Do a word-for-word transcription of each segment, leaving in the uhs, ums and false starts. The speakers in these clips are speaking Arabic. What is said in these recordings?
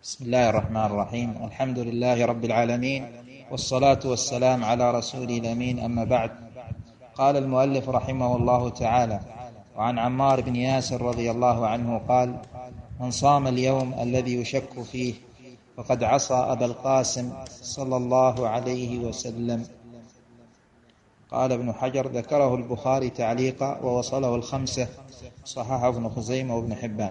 بسم الله الرحمن الرحيم. الحمد لله رب العالمين، والصلاة والسلام على رسوله الأمين، أما بعد. قال المؤلف رحمه الله تعالى: وعن عمار بن ياسر رضي الله عنه قال: من صام اليوم الذي يشك فيه فقد عصى أبا القاسم صلى الله عليه وسلم. قال ابن حجر: ذكره البخاري تعليقا ووصله الخمسة، صححه ابن خزيمة وابن حبان.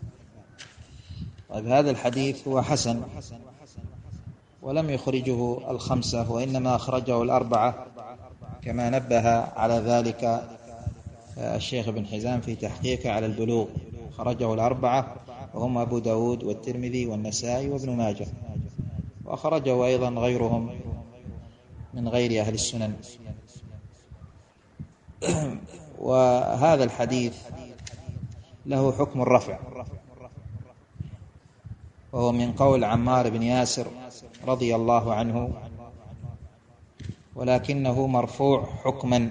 طيب، هذا الحديث هو حسن، ولم يخرجه الخمسة، وإنما أخرجه الأربعة كما نبه على ذلك الشيخ ابن حزام في تحقيقه على البلوغ. خرجه الأربعة وهم أبو داود والترمذي والنسائي وابن ماجه، وأخرجه أيضا غيرهم من غير أهل السنن. وهذا الحديث له حكم الرفع، وهو من قول عمار بن ياسر رضي الله عنه، ولكنه مرفوع حكما،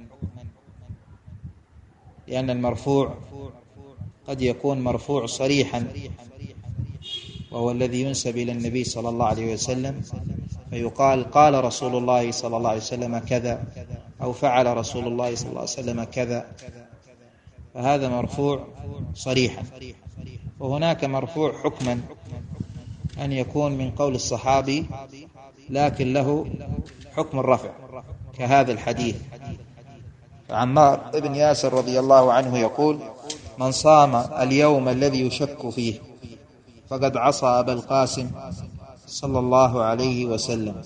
لأن المرفوع قد يكون مرفوع صريحا، وهو الذي ينسب إلى النبي صلى الله عليه وسلم، فيقال: قال رسول الله صلى الله عليه وسلم كذا، أو فعل رسول الله صلى الله عليه وسلم كذا، فهذا مرفوع صريحا. وهناك مرفوع حكما، أن يكون من قول الصحابي لكن له حكم الرفع، كهذا الحديث. عمار بن ياسر رضي الله عنه يقول: من صام اليوم الذي يشك فيه فقد عصى أبا القاسم صلى الله عليه وسلم.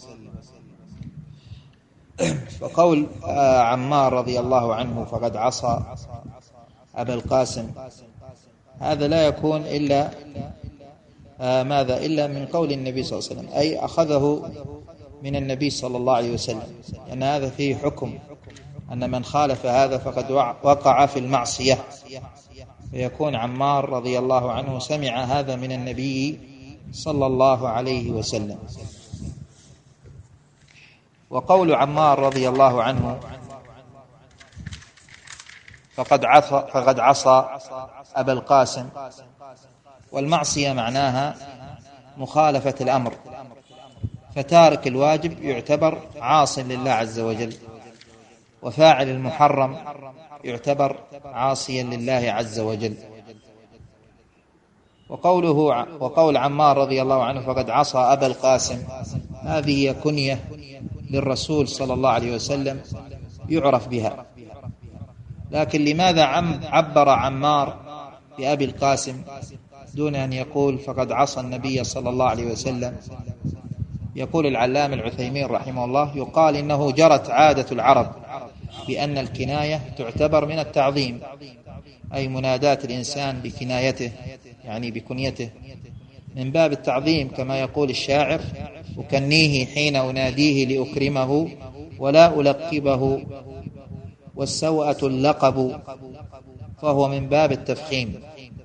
وقول عمار رضي الله عنه فقد عصى أبا القاسم، هذا لا يكون إلا آه ماذا إلا من قول النبي صلى الله عليه وسلم، أي أخذه من النبي صلى الله عليه وسلم، لأن هذا فيه حكم أن من خالف هذا فقد وقع في المعصية، فيكون عمار رضي الله عنه سمع هذا من النبي صلى الله عليه وسلم. وقول عمار رضي الله عنه فقد عصى, فقد عصى أبا القاسم، والمعصية معناها مخالفة الأمر، فتارك الواجب يعتبر عاص لله عز وجل، وفاعل المحرم يعتبر عاصيا لله عز وجل. وقوله وقول عمار رضي الله عنه فقد عصى أبا القاسم، هذه هي كنية للرسول صلى الله عليه وسلم يعرف بها. لكن لماذا عبر عمار بأبي القاسم دون أن يقول فقد عصى النبي صلى الله عليه وسلم؟ يقول العلامة العثيمين رحمه الله: يقال إنه جرت عادة العرب بأن الكناية تعتبر من التعظيم، أي مناداة الإنسان بكنايته يعني بكنيته من باب التعظيم، كما يقول الشاعر: أكنيه حين أناديه لأكرمه ولا ألقبه، والسوءة اللقب، فهو من باب التفخيم.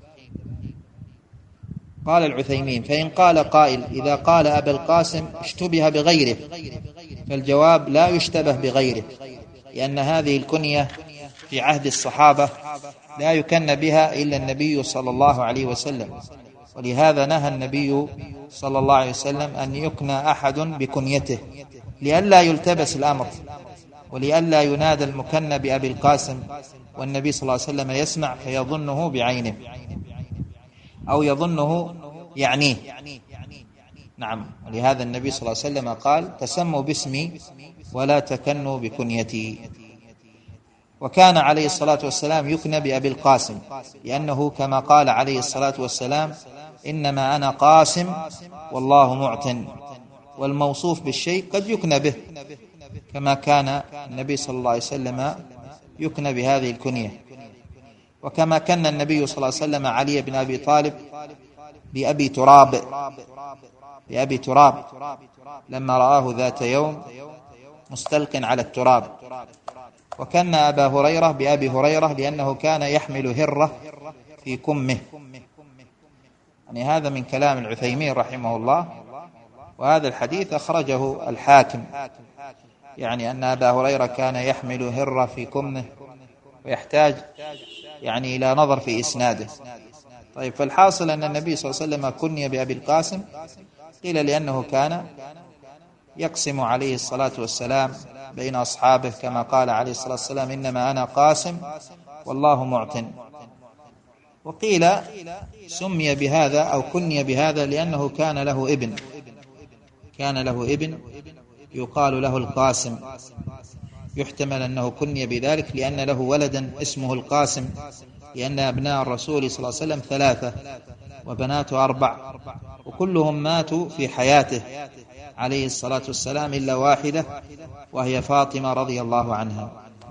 قال العثيمين: فإن قال قائل إذا قال أبا القاسم اشتبه بغيره، فالجواب: لا يشتبه بغيره، لأن هذه الكنية في عهد الصحابة لا يكن بها إلا النبي صلى الله عليه وسلم، ولهذا نهى النبي صلى الله عليه وسلم أن يكنى أحد بكنيته، لئلا يلتبس الأمر، ولئلا ينادى المكنى بأبي القاسم والنبي صلى الله عليه وسلم يسمع فيظنه بعينه، أو يظنه يعنيه. نعم، ولهذا النبي صلى الله عليه وسلم قال: تسموا باسمي ولا تكنوا بكنيتي. وكان عليه الصلاة والسلام يكنى بأبي القاسم، لأنه كما قال عليه الصلاة والسلام: إنما أنا قاسم والله معتن. والموصوف بالشيء قد يكنى به، كما كان النبي صلى الله عليه وسلم يكنى بهذه الكنية. وكما كان النبي صلى الله عليه وسلم علي بن أبي طالب بأبي تراب بأبي تراب لما رآه ذات يوم مستلق على التراب. وكان أبا هريرة بأبي هريرة لأنه كان يحمل هرة في كمه. يعني هذا من كلام العثيمين رحمه الله. وهذا الحديث أخرجه الحاكم، يعني أن أبا هريرة كان يحمل هرة في كمه، ويحتاج يعني إلى نظر في إسناده. طيب، فالحاصل أن النبي صلى الله عليه وسلم كني بأبي القاسم، قيل لأنه كان يقسم عليه الصلاة والسلام بين أصحابه كما قال عليه الصلاة والسلام: إنما أنا قاسم والله معطٍ. وقيل سمي بهذا أو كني بهذا لأنه كان له ابن كان له ابن يقال له القاسم، يحتمل أنه كني بذلك لأن له ولدا اسمه القاسم، لأن أبناء الرسول صلى الله عليه وسلم ثلاثة وبناته أربع، وكلهم ماتوا في حياته عليه الصلاة والسلام إلا واحدة وهي فاطمة رضي الله عنها.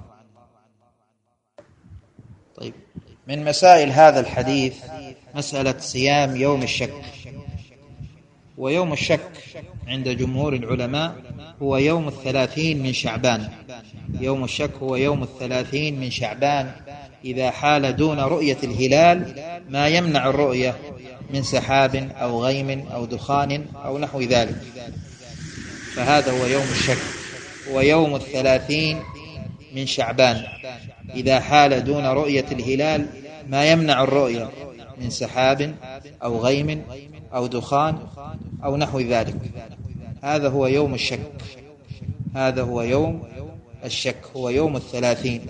طيب، من مسائل هذا الحديث مسألة صيام يوم الشك. ويوم الشك عند جمهور العلماء هو يوم الثلاثين من شعبان. يوم الشك هو يوم الثلاثين من شعبان إذا حال دون رؤية الهلال ما يمنع الرؤية من سحاب أو غيم أو دخان أو نحو ذلك، فهذا هو يوم الشك. هو يوم الثلاثين من شعبان إذا حال دون رؤية الهلال ما يمنع الرؤية من سحاب أو غيم أو دخان أو نحو ذلك، هذا هو يوم الشك. هذا هو يوم الشك، هو يوم الثلاثين.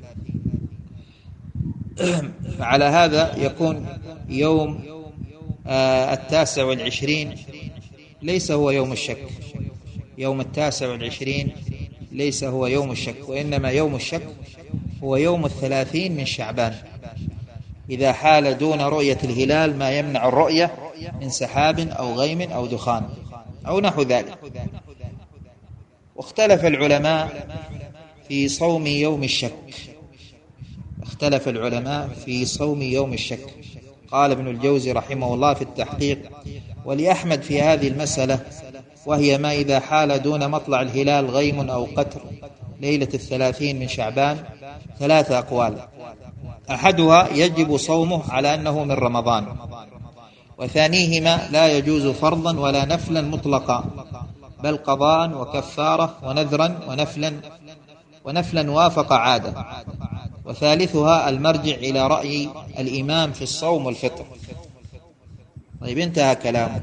فعلى هذا يكون يوم التاسع والعشرين ليس هو يوم الشك. يوم التاسع والعشرين ليس هو يوم الشك، وإنما يوم الشك هو يوم الثلاثين من شعبان إذا حال دون رؤية الهلال ما يمنع الرؤية من سحاب أو غيم أو دخان أو نحو ذلك. واختلف العلماء في صوم يوم الشك اختلف العلماء في صوم يوم الشك. قال ابن الجوزي رحمه الله في التحقيق: ولأحمد في هذه المسألة، وهي ما إذا حال دون مطلع الهلال غيم أو قتر ليلة الثلاثين من شعبان، ثلاثة أقوال. أحدها يجب صومه على أنه من رمضان، وثانيهما لا يجوز فرضا ولا نفلا مطلقا، بل قضاء وكفارة ونذرا ونفلا ونفلا وافق عادة، وثالثها المرجع إلى رأي الإمام في الصوم والفطر. طيب، انتهى كلامه.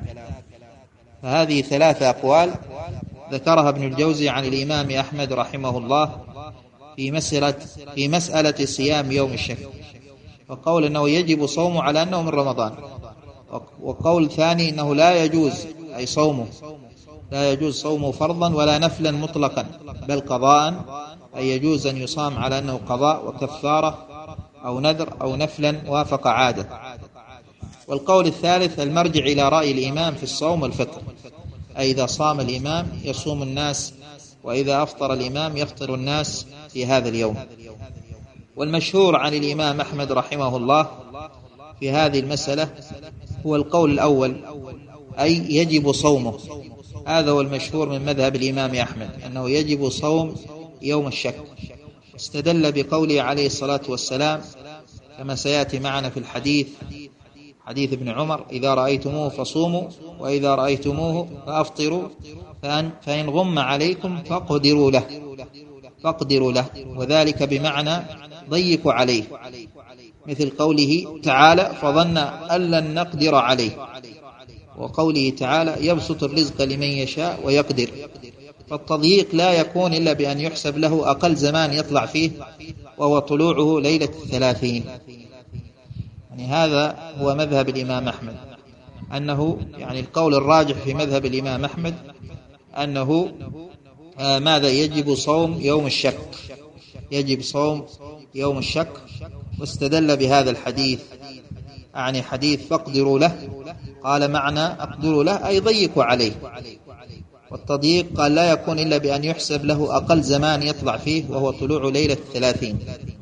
فهذه ثلاثة أقوال ذكرها ابن الجوزي عن الإمام أحمد رحمه الله في مسألة في مسألة صيام يوم الشك. وقول أنه يجب صومه على أنه من رمضان، وقول ثاني أنه لا يجوز أي صومه لا يجوز صومه فرضا ولا نفلا مطلقا، بل قضاء، أي يجوز أن يصام على أنه قضاء وكفارة أو نذر أو نفلا وافق عادة. والقول الثالث المرجع إلى رأي الإمام في الصوم والفطر، أي إذا صام الإمام يصوم الناس، وإذا أفطر الإمام يفطر الناس في هذا اليوم. والمشهور عن الإمام أحمد رحمه الله في هذه المسألة هو القول الأول، أي يجب صومه. هذا هو المشهور من مذهب الإمام أحمد، أنه يجب صوم يوم الشك. استدل بقوله عليه الصلاة والسلام كما سيأتي معنا في الحديث، حديث ابن عمر: إذا رأيتموه فصوموا وإذا رأيتموه فأفطروا، فإن غم عليكم فاقدروا له فاقدروا له وذلك بمعنى ضيقوا عليه، مثل قوله تعالى: فظن أن لن نقدر عليه، وقوله تعالى: يبسط الرزق لمن يشاء ويقدر. فالتضييق لا يكون إلا بأن يحسب له أقل زمان يطلع فيه، وهو طلوعه ليلة الثلاثين. يعني هذا هو مذهب الإمام أحمد، أنه يعني القول الراجح في مذهب الإمام أحمد أنه آه ماذا يجب صوم يوم الشك يجب صوم يوم الشك. واستدل بهذا الحديث، يعني حديث فاقدروا له، قال معنى أقدروا له أي ضيقوا عليه. والتضييق قال لا يكون إلا بأن يحسب له أقل زمان يطلع فيه، وهو طلوع ليلة الثلاثين.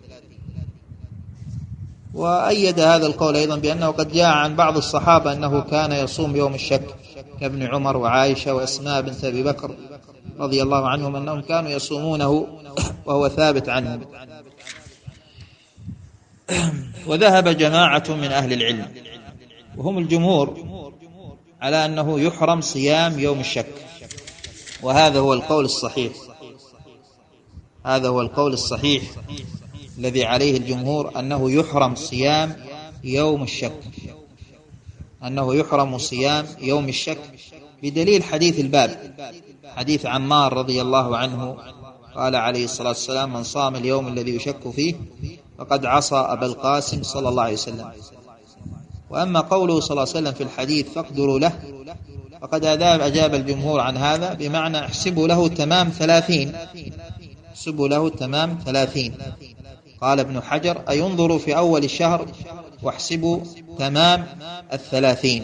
وأيد هذا القول أيضا بأنه قد جاء عن بعض الصحابة أنه كان يصوم يوم الشك، كابن عمر وعائشة وأسماء بنت أبي بكر رضي الله عنهم، أنهم كانوا يصومونه وهو ثابت عنهم. وذهب جماعة من أهل العلم وهم الجمهور على أنه يحرم صيام يوم الشك، وهذا هو القول الصحيح هذا هو القول الصحيح الذي عليه الجمهور، أنه يحرم صيام يوم الشك. أنه يحرم صيام يوم الشك بدليل حديث الباب، حديث عمار رضي الله عنه قال عليه الصلاة والسلام: من صام اليوم الذي يشك فيه فقد عصى أبا القاسم صلى الله عليه وسلم. وأما قوله صلى الله عليه وسلم في الحديث: فاقدروا له، فقد أجاب الجمهور عن هذا بمعنى احسبوا له تمام ثلاثين، احسبوا له تمام ثلاثين. قال ابن حجر: أينظروا في أول الشهر واحسبوا تمام الثلاثين.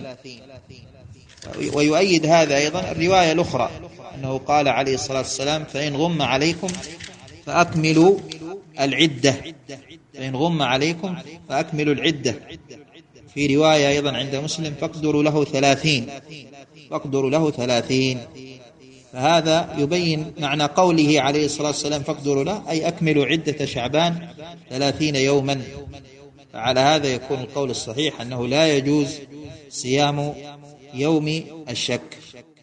ويؤيد هذا أيضا الرواية الأخرى أنه قال عليه الصلاة والسلام: فإن غم عليكم فأكملوا العدة، فإن غم عليكم فأكملوا العدة. في رواية أيضا عند مسلم: فاقدروا له ثلاثين، فاقدروا له ثلاثين. فهذا يبين معنى قوله عليه الصلاة والسلام: فاقدروا له، أي أكملوا عدة شعبان ثلاثين يوما. فعلى هذا يكون القول الصحيح أنه لا يجوز صيام يوم الشك.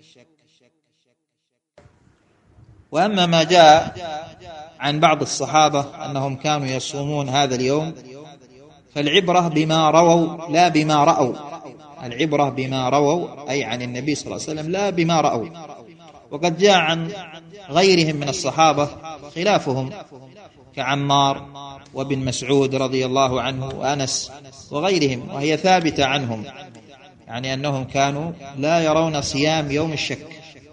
وأما ما جاء عن بعض الصحابة أنهم كانوا يصومون هذا اليوم، فالعبرة بما رووا لا بما رأوا، العبرة بما رووا أي عن النبي صلى الله عليه وسلم لا بما رأوا. وقد جاء عن غيرهم من الصحابة خلافهم كعمار وابن مسعود رضي الله عنه وأنس وغيرهم، وهي ثابتة عنهم، يعني أنهم كانوا لا يرون صيام يوم الشك.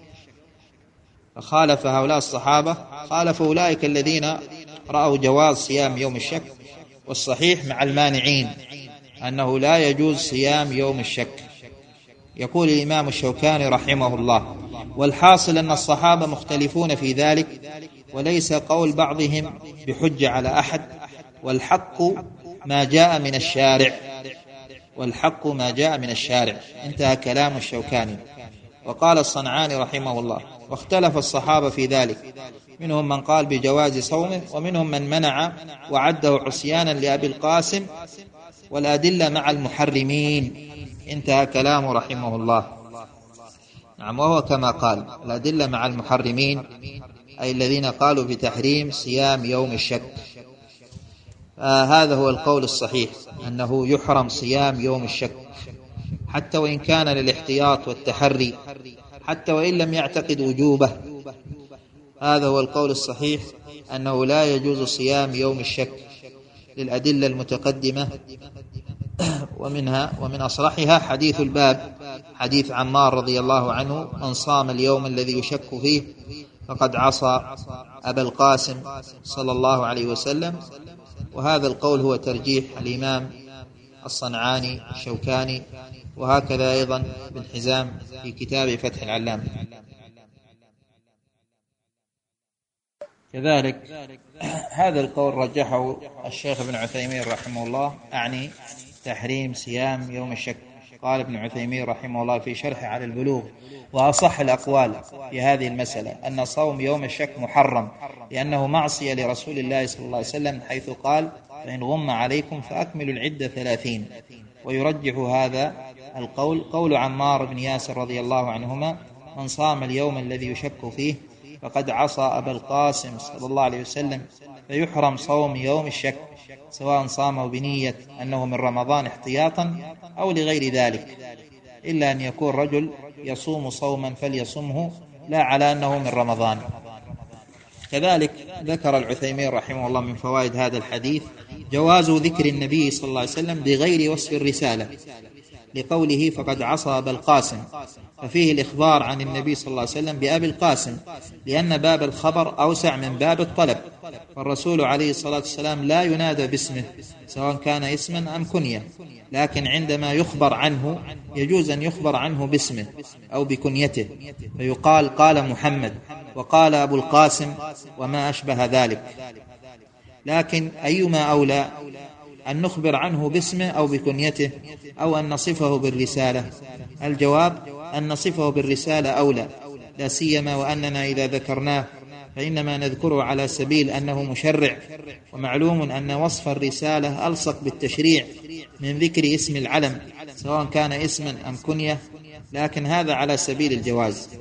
فخالف هؤلاء الصحابة خالف أولئك الذين رأوا جواز صيام يوم الشك. والصحيح مع المانعين أنه لا يجوز صيام يوم الشك. يقول الإمام الشوكاني رحمه الله: والحاصل أن الصحابة مختلفون في ذلك، وليس قول بعضهم بحجة على أحد، والحق ما جاء من الشارع، والحق ما جاء من الشارع. انتهى كلام الشوكاني. وقال الصنعاني رحمه الله: واختلف الصحابة في ذلك، منهم من قال بجواز صومه، ومنهم من منع وعده عصيانا لأبي القاسم، والأدلة مع المحرمين. انتهى كلامه رحمه الله. نعم، وهو كما قال: الأدلة مع المحرمين، أي الذين قالوا بتحريم صيام يوم الشك. فهذا هو القول الصحيح، أنه يحرم صيام يوم الشك حتى وإن كان للاحتياط والتحري، حتى وإن لم يعتقد وجوبه. هذا هو القول الصحيح، أنه لا يجوز صيام يوم الشك للأدلة المتقدمة، ومنها ومن أصرحها حديث الباب، حديث عمار رضي الله عنه: من صام اليوم الذي يشك فيه فقد عصى أبا القاسم صلى الله عليه وسلم. وهذا القول هو ترجيح الإمام الصنعاني الشوكاني، وهكذا أيضا ابن حزام في كتاب فتح العلام. كذلك هذا القول رجحه الشيخ ابن عثيمين رحمه الله، أعني تحريم صيام يوم الشك. قال ابن عثيمين رحمه الله في شرح على البلوغ: وأصح الأقوال في هذه المسألة أن صوم يوم الشك محرم، لأنه معصية لرسول الله صلى الله عليه وسلم، حيث قال: فإن غم عليكم فأكملوا العدة ثلاثين. ويرجح هذا القول قول عمار بن ياسر رضي الله عنهما: من صام اليوم الذي يشك فيه فقد عصى أبا القاسم صلى الله عليه وسلم، فيحرم صوم يوم الشك، سواء صامه بنية أنه من رمضان احتياطا أو لغير ذلك، إلا أن يكون رجل يصوم صوما فليصمه، لا على أنه من رمضان. كذلك ذكر العثيمين رحمه الله من فوائد هذا الحديث جواز ذكر النبي صلى الله عليه وسلم بغير وصف الرسالة، لقوله: فقد عصى أبا القاسم، ففيه الإخبار عن النبي صلى الله عليه وسلم بأبي القاسم، لأن باب الخبر أوسع من باب الطلب. فالرسول عليه الصلاة والسلام لا ينادى باسمه، سواء كان اسما أم كنية، لكن عندما يخبر عنه يجوز أن يخبر عنه باسمه أو بكنيته، فيقال: قال محمد، وقال أبو القاسم، وما أشبه ذلك. لكن أيما أولى، أن نخبر عنه باسمه أو بكنيته، أو أن نصفه بالرسالة؟ الجواب: أن نصفه بالرسالة أولى، لا سيما وأننا إذا ذكرناه فإنما نذكره على سبيل أنه مشرع، ومعلوم أن وصف الرسالة ألصق بالتشريع من ذكر اسم العلم، سواء كان اسما أم كنية، لكن هذا على سبيل الجواز.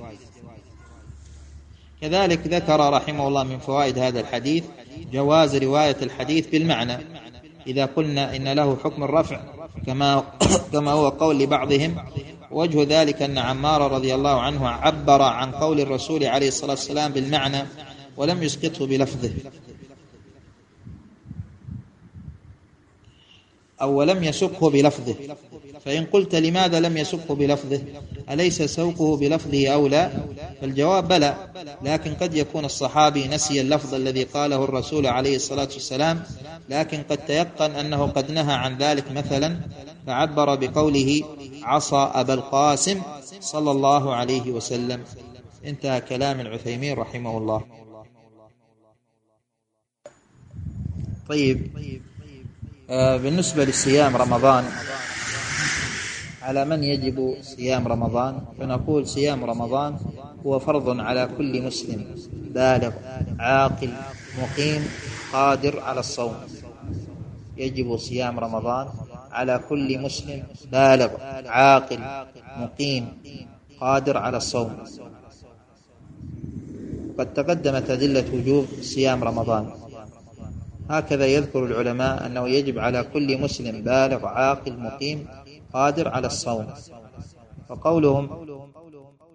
كذلك ذكر رحمه الله من فوائد هذا الحديث جواز رواية الحديث بالمعنى، إذا قلنا إن له حكم الرفع كما كما هو قول لبعضهم. وجه ذلك أن عمار رضي الله عنه عبر عن قول الرسول عليه الصلاة والسلام بالمعنى ولم يسقطه بلفظه، أو لم يسقه بلفظه. فإن قلت لماذا لم يسقه بلفظه؟ أليس سوقه بلفظه أولى؟ فالجواب بلى، لكن قد يكون الصحابي نسي اللفظ الذي قاله الرسول عليه الصلاة والسلام، لكن قد تيقن أنه قد نهى عن ذلك مثلا، فعبر بقوله عصى أبا القاسم صلى الله عليه وسلم. انتهى كلام العثيمين رحمه الله. طيب، آه بالنسبة للصيام رمضان، على من يجب صيام رمضان؟ فنقول صيام رمضان هو فرض على كل مسلم بالغ عاقل مقيم قادر على الصوم. يجب صيام رمضان على كل مسلم بالغ عاقل مقيم قادر على الصوم. قد تقدمت أدلة وجوب صيام رمضان، هكذا يذكر العلماء أنه يجب على كل مسلم بالغ عاقل مقيم قادر على الصوم. وقولهم